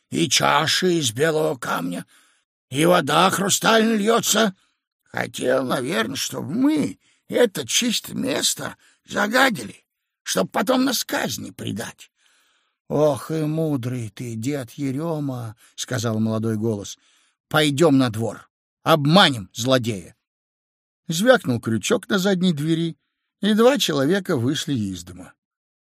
и чаши из белого камня, и вода хрустальная льется. Хотел, наверное, чтобы мы это чистое место загадили, чтоб потом нас казни предать. — Ох и мудрый ты, дед Ерема, — сказал молодой голос. — Пойдем на двор, обманем злодея. Звякнул крючок на задней двери, и 2 человека вышли из дома.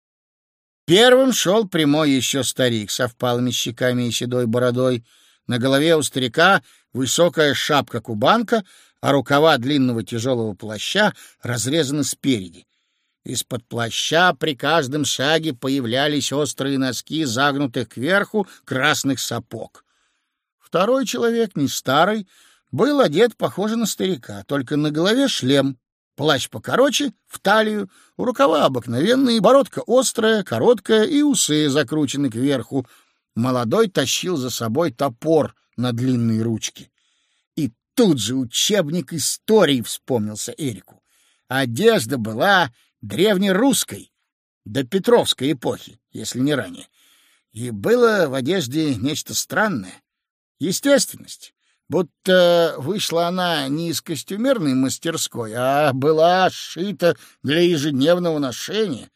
Первым шел прямой еще старик со впалыми щеками и седой бородой. На голове у старика высокая шапка-кубанка, а рукава длинного тяжелого плаща разрезаны спереди. Из-под плаща при каждом шаге появлялись острые носки загнутых кверху красных сапог. Второй человек, не старый, был одет похоже на старика, только на голове шлем, плащ покороче, в талию, рукава обыкновенные, бородка острая, короткая и усы закручены кверху. Молодой тащил за собой топор на длинные ручки. И тут же учебник истории вспомнился Эрику. Одежда была древнерусской, до Петровской эпохи, если не ранее. И было в одежде нечто странное. Естественность. Будто вышла она не из костюмерной мастерской, а была сшита для ежедневного ношения.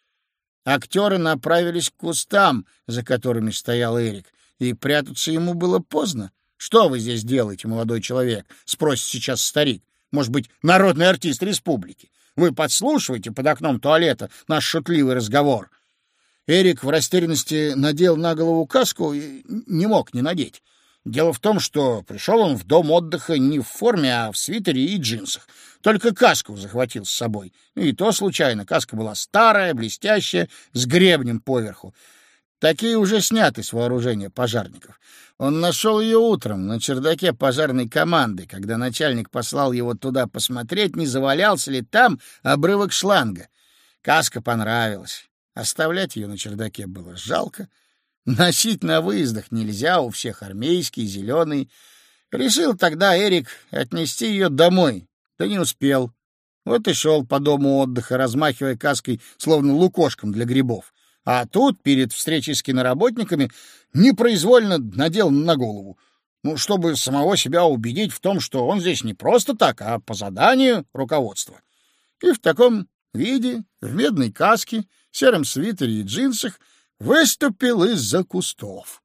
Актеры направились к кустам, за которыми стоял Эрик, и прятаться ему было поздно. — Что вы здесь делаете, молодой человек? — спросит сейчас старик. — Может быть, народный артист республики? Вы подслушиваете под окном туалета наш шутливый разговор. Эрик в растерянности надел на голову каску и не мог не надеть. Дело в том, что пришел он в дом отдыха не в форме, а в свитере и джинсах. Только каску захватил с собой. И то случайно. Каска была старая, блестящая, с гребнем поверху. Такие уже сняты с вооружения пожарников. Он нашел ее утром на чердаке пожарной команды, когда начальник послал его туда посмотреть, не завалялся ли там обрывок шланга. Каска понравилась. Оставлять ее на чердаке было жалко. Носить на выездах нельзя, у всех армейские, зеленые. Решил тогда Эрик отнести ее домой, да не успел. Вот и шел по дому отдыха, размахивая каской, словно лукошком для грибов. А тут, перед встречей с киноработниками, непроизвольно надел на голову. Чтобы самого себя убедить в том, что он здесь не просто так, а по заданию руководства. И в таком виде, в медной каске, сером свитере и джинсах, выступил из-за кустов.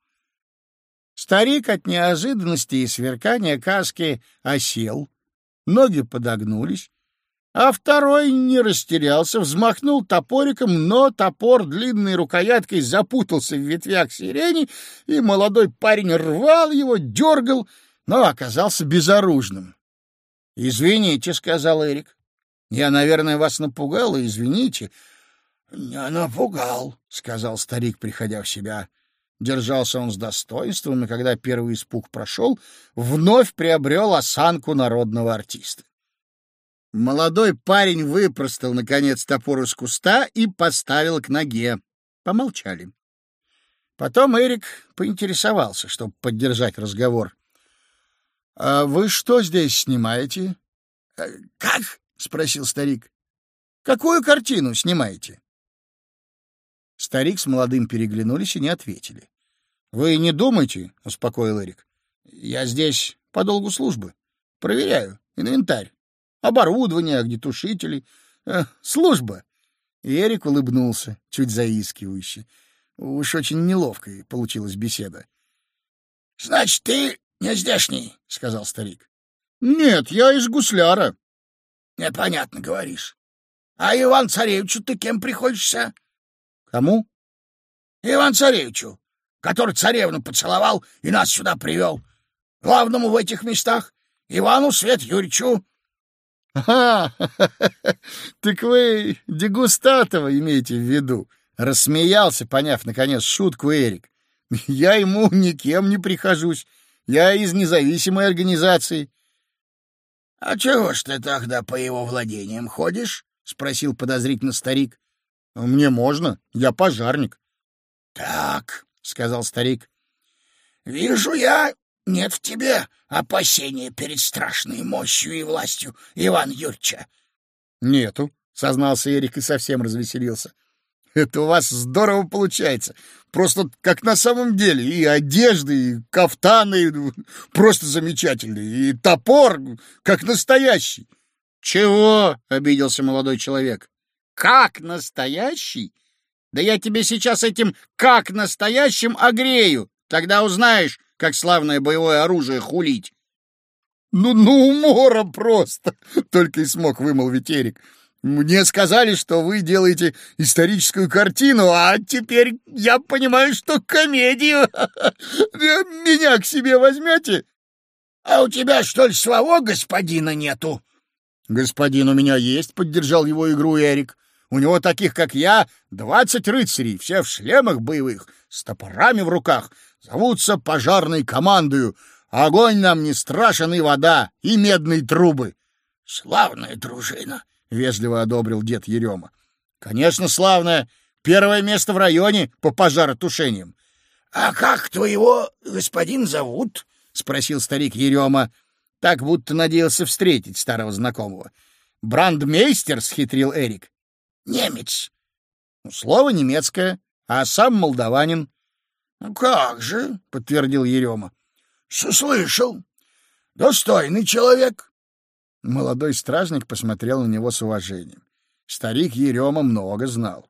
Старик от неожиданности и сверкания каски осел, ноги подогнулись, а второй не растерялся, взмахнул топориком, но топор длинной рукояткой запутался в ветвях сирени, и молодой парень рвал его, дергал, но оказался безоружным. — Извините, — сказал Эрик. — Я, наверное, вас напугал, и извините. — Не напугал, — сказал старик, приходя в себя. Держался он с достоинством, и когда первый испуг прошел, вновь приобрел осанку народного артиста. Молодой парень выпростал, наконец, топор из куста и поставил к ноге. Помолчали. Потом Эрик поинтересовался, чтобы поддержать разговор. — А вы что здесь снимаете? — Как? — спросил старик. — Какую картину снимаете? Старик с молодым переглянулись и не ответили. — Вы не думайте, — успокоил Эрик. — Я здесь по долгу службы. Проверяю инвентарь, оборудование, огнетушители. Служба. И Эрик улыбнулся, чуть заискивающе. Уж очень неловкой получилась беседа. — Значит, ты не здешний, — сказал старик. — Нет, я из гусляра. — Непонятно говоришь. А Иван-Царевичу ты кем приходишься? — Кому? — Иван-Царевичу, который царевну поцеловал и нас сюда привел. Главному в этих местах Ивану Свет Юрьевичу. — Так вы Дегустатова имеете в виду? — рассмеялся, поняв, наконец, шутку Эрик. — Я ему никем не прихожусь. Я из независимой организации. — А чего ж ты тогда по его владениям ходишь? — спросил подозрительно старик. — Мне можно, я пожарник. — Так, — сказал старик, — вижу я, нет в тебе опасения перед страшной мощью и властью Ивана Юрьевича. — Нету, — сознался Эрик и совсем развеселился. — Это у вас здорово получается. Просто как на самом деле. И одежды, и кафтаны просто замечательные. И топор как настоящий. Чего? — обиделся молодой человек. Как настоящий? Да я тебе сейчас этим как настоящим огрею. Тогда узнаешь, как славное боевое оружие хулить. Ну, умора просто, только и смог вымолвить Эрик. Мне сказали, что вы делаете историческую картину, а теперь я понимаю, что комедию. Меня к себе возьмете? А у тебя, что ли, своего господина нету? Господин у меня есть, — поддержал его игру Эрик. У него таких, как я, 20 рыцарей, все в шлемах боевых, с топорами в руках, зовутся пожарной командою. Огонь нам не страшен, и вода, и медные трубы. — Славная дружина, — вежливо одобрил дед Ерема. — Конечно, славная. Первое место в районе по пожаротушениям. — А как твоего господин зовут? — спросил старик Ерема, так будто надеялся встретить старого знакомого. — Брандмейстер, — схитрил Эрик. — Немец. — Слово немецкое, а сам молдаванин. — Как же, — подтвердил Ерема. — Слышал. Достойный человек. Молодой стражник посмотрел на него с уважением. Старик Ерема много знал.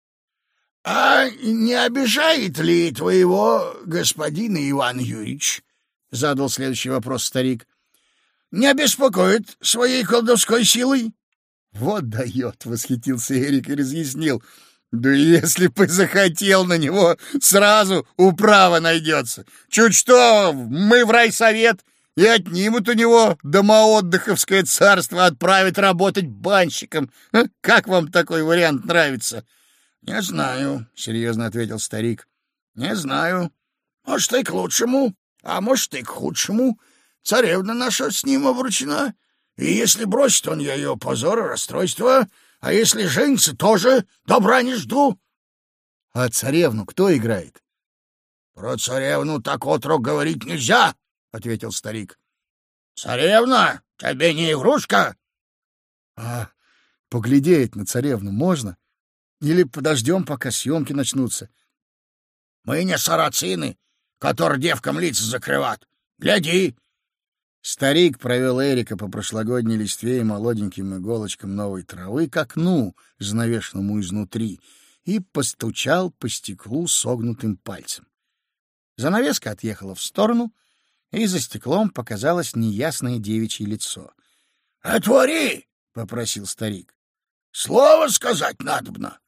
— А не обижает ли твоего господина Иван Юрьевич? — задал следующий вопрос старик. — Не беспокоит своей колдовской силой? — Вот дает, — восхитился Эрик и разъяснил. — Да если бы захотел, на него сразу управа найдется. Чуть что, мы в райсовет, и отнимут у него домоотдыховское царство, отправят работать банщиком. Как вам такой вариант нравится? — Не знаю, — серьезно ответил старик. — Не знаю. Может, и к лучшему, а может, и к худшему. Царевна наша с ним обручена, и если бросит он ее, позор и расстройство, а если женится, тоже добра не жду. — А царевну кто играет? — Про царевну так отрок говорить нельзя, — ответил старик. — Царевна, тебе не игрушка? — А поглядеть на царевну можно? Или подождем, пока съемки начнутся? — Мы не сарацины, которые девкам лица закрыват. Гляди! Старик провел Эрика по прошлогодней листве и молоденьким иголочкам новой травы к окну, занавешенному изнутри, и постучал по стеклу согнутым пальцем. Занавеска отъехала в сторону, и за стеклом показалось неясное девичье лицо. — Отвори! — попросил старик. — Слово сказать надобно.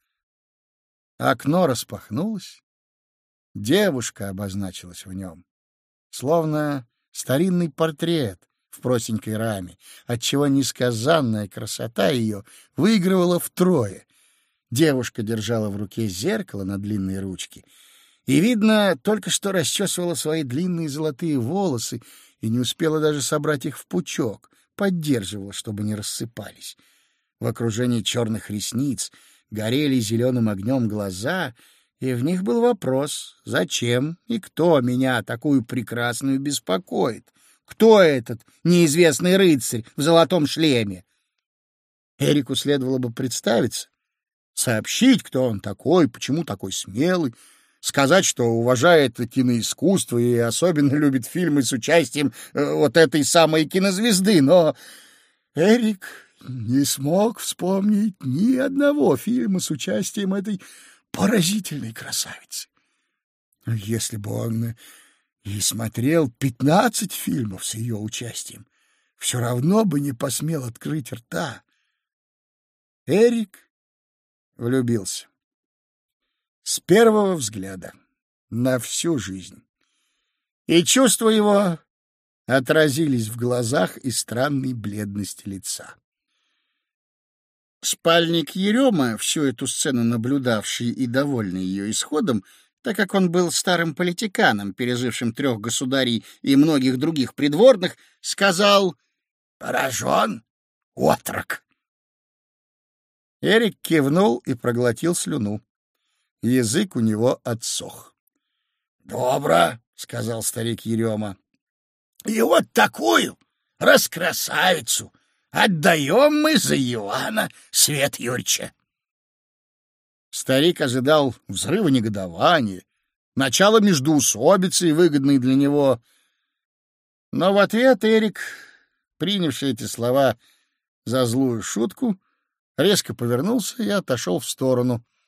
Окно распахнулось. Девушка обозначилась в нем, словно старинный портрет в простенькой раме, отчего несказанная красота ее выигрывала втрое. Девушка держала в руке зеркало на длинной ручке и, видно, только что расчесывала свои длинные золотые волосы и не успела даже собрать их в пучок, поддерживала, чтобы не рассыпались. В окружении черных ресниц горели зеленым огнем глаза, и в них был вопрос: зачем и кто меня, такую прекрасную, беспокоит? Кто этот неизвестный рыцарь в золотом шлеме? Эрику следовало бы представиться, сообщить, кто он такой, почему такой смелый, сказать, что уважает киноискусство и особенно любит фильмы с участием вот этой самой кинозвезды, но Эрик не смог вспомнить ни одного фильма с участием этой поразительной красавицы. Если бы он и смотрел 15 фильмов с ее участием, все равно бы не посмел открыть рта. Эрик влюбился. С первого взгляда, на всю жизнь. И чувства его отразились в глазах и странной бледности лица. Спальник Ерема, всю эту сцену наблюдавший и довольный ее исходом, так как он был старым политиканом, пережившим 3 государей и многих других придворных, сказал: «Поражен, отрок!» Эрик кивнул и проглотил слюну. Язык у него отсох. «Добро», — сказал старик Ерема. «И вот такую раскрасавицу отдаем мы за Ивана Свет Юрьевича». Старик ожидал взрыва негодования, начала междоусобицы, выгодной для него. Но в ответ Эрик, принявший эти слова за злую шутку, резко повернулся и отошел в сторону,